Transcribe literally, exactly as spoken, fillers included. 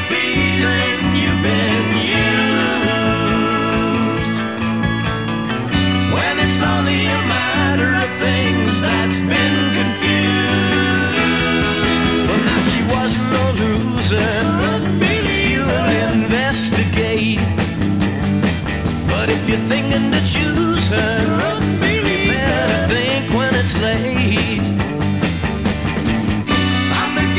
feeling you've been used, when it's only a matter of things that's been confused. Well, now she wasn't no loser, you'll investigate. But if you're thinking to choose her, you better think when it's late.